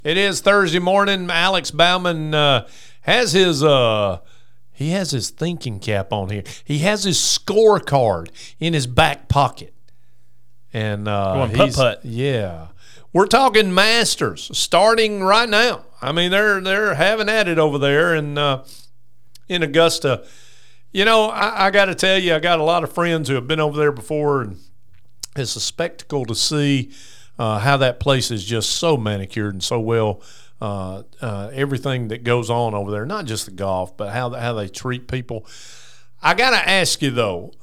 It is Thursday morning. Alex Bauman has his thinking cap on here. He has his scorecard in his back pocket. And he's putt-putt. Yeah. We're talking Masters starting right now. I mean, they're having at it over there in Augusta. You know, I got to tell you, I got a lot of friends who have been over there before, and it's a spectacle to see how that place is just so manicured and so well. Everything that goes on over there, not just the golf, but how they treat people. I got to ask you, though,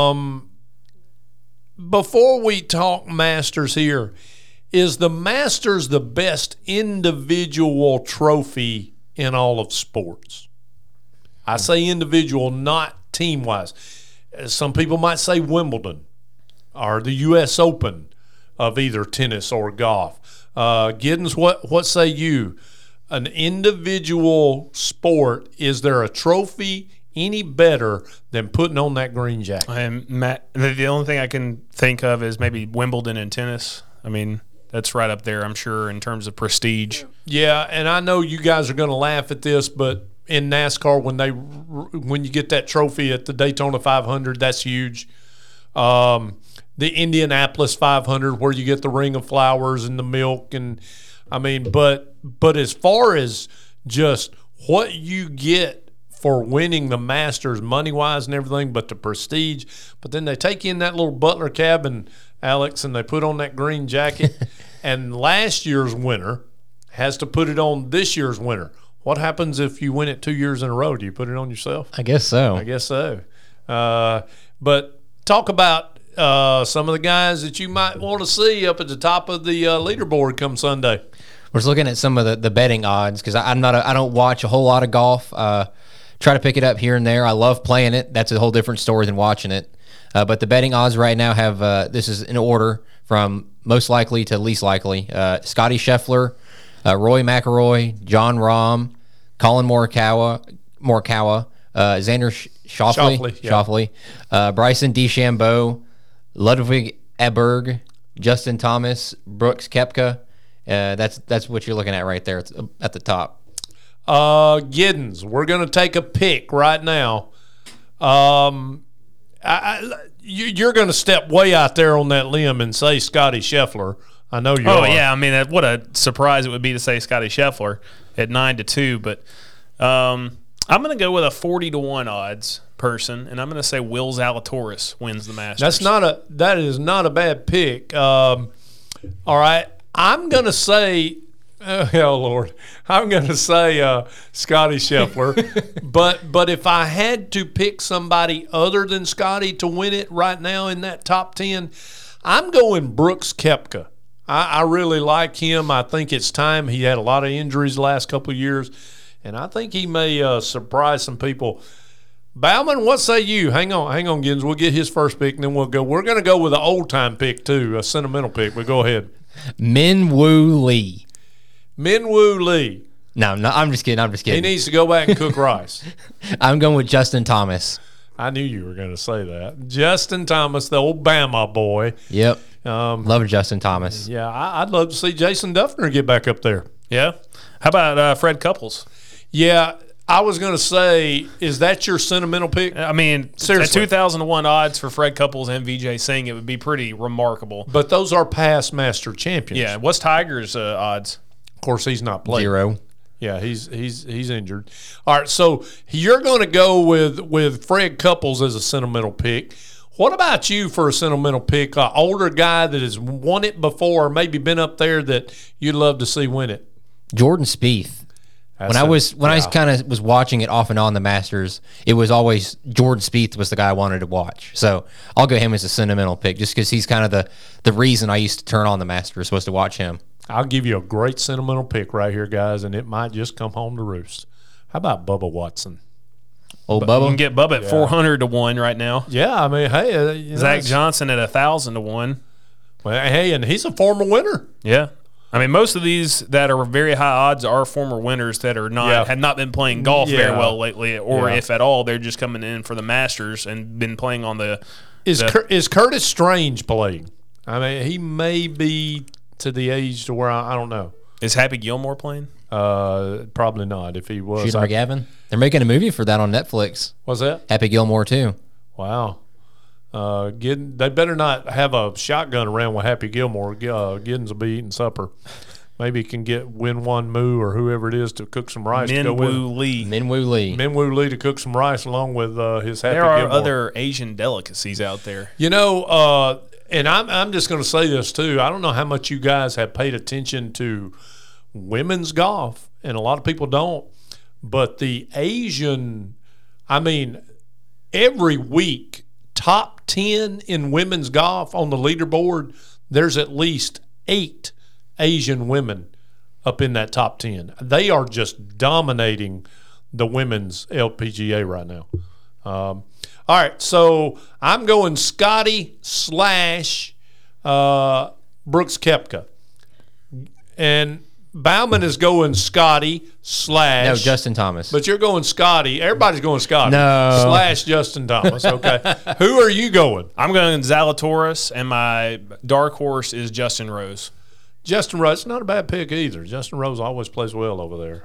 before we talk Masters here, is the Masters the best individual trophy in all of sports? I say individual, not team-wise. Some people might say Wimbledon or the U.S. Open of either tennis or golf. Giddens, what say you? An individual sport, is there a trophy any better than putting on that green jacket? And Matt, the only thing I can think of is maybe Wimbledon and tennis. I mean, that's right up there, I'm sure, in terms of prestige. Yeah, and I know you guys are going to laugh at this, but in NASCAR, when you get that trophy at the Daytona 500, that's huge. The Indianapolis 500, where you get the ring of flowers and the milk, and I mean, but as far as just what you get for winning the Masters, money wise and everything, but the prestige. But then they take you in that little Butler cabin, Alex, and they put on that green jacket, and last year's winner has to put it on this year's winner. What happens if you win it 2 years in a row? Do you put it on yourself? I guess so. I guess so. But talk about some of the guys that you might want to see up at the top of the leaderboard come Sunday. We're just looking at some of the betting odds because I don't watch a whole lot of golf. Try to pick it up here and there. I love playing it. That's a whole different story than watching it. But the betting odds right now have this is in order from most likely to least likely. Scotty Scheffler, Roy McIlroy, John Rahm, Colin Morikawa, Xander Schauffele, Bryson DeChambeau, Ludwig Aberg, Justin Thomas, Brooks Koepka. That's what you're looking at right there. It's at the top. Giddens, we're going to take a pick right now. You're going to step way out there on that limb and say Scotty Scheffler. I know you are. Oh, yeah. I mean, what a surprise it would be to say Scotty Scheffler at 9-2. But I'm going to go with a 40-1 odds person, and I'm going to say Will Zalatoris wins the Masters. That is not a bad pick. All right. I'm going to say oh Lord, I'm going to say Scotty Scheffler. but if I had to pick somebody other than Scotty to win it right now in that top 10, I'm going Brooks Koepka. I really like him. I think it's time. He had a lot of injuries the last couple of years, and I think he may surprise some people. Bauman, what say you? Hang on, Giddens. We'll get his first pick, and then we'll go. We're going to go with an old-time pick, too, a sentimental pick. But go ahead. Min-Woo Lee. Min-Woo Lee. No, I'm just kidding. He needs to go back and cook rice. I'm going with Justin Thomas. I knew you were going to say that. Justin Thomas, the old Bama boy. Yep. Love Justin Thomas. Yeah, I'd love to see Jason Duffner get back up there. Yeah. How about Fred Couples? Yeah, I was going to say, is that your sentimental pick? I mean, seriously, at 2001 odds for Fred Couples and Vijay Singh, it would be pretty remarkable. But those are past Master champions. Yeah. What's Tiger's odds? Of course, he's not playing. 0. Yeah, he's injured. All right, so you're going to go with Fred Couples as a sentimental pick. What about you for a sentimental pick? An older guy that has won it before, or maybe been up there that you'd love to see win it? Jordan Spieth. When I kind of was watching it off and on the Masters, it was always Jordan Spieth was the guy I wanted to watch. So I'll go him as a sentimental pick just because he's kind of the reason I used to turn on the Masters was to watch him. I'll give you a great sentimental pick right here, guys, and it might just come home to roost. How about Bubba Watson? Bubba? You can get Bubba at 400-1 right now. Yeah, I mean, hey. Zach Johnson at 1,000-1. Well, hey, and he's a former winner. Yeah. I mean, most of these that are very high odds are former winners that are not have not been playing golf very well lately, or if at all, they're just coming in for the Masters and been playing on the. Is Curtis Strange playing? I mean, he may be to the age to where I don't know. Is Happy Gilmore playing? Probably not. If he was, Shooter McGavin. They're making a movie for that on Netflix. Was that Happy Gilmore too. Wow. They better not have a shotgun around with Happy Gilmore. Giddens will be eating supper. Maybe he can get Win-Won Moo or whoever it is to cook some rice. Minwoo Lee. Minwoo Lee to cook some rice along with his Happy There are Gilmore. other Asian delicacies out there. You know, and I'm just going to say this too. I don't know how much you guys have paid attention to women's golf, and a lot of people don't. But the Asian, every week, top 10 in women's golf on the leaderboard, there's at least 8 Asian women up in that top 10. They are just dominating the women's LPGA right now. All right, so I'm going Scotty / Brooks Koepka. And Bauman is going Scotty / No, Justin Thomas. But you're going Scotty. Everybody's going Scotty. No. / Justin Thomas. Okay. Who are you going? I'm going Zalatoris, and my dark horse is Justin Rose. Justin Rose, not a bad pick either. Justin Rose always plays well over there.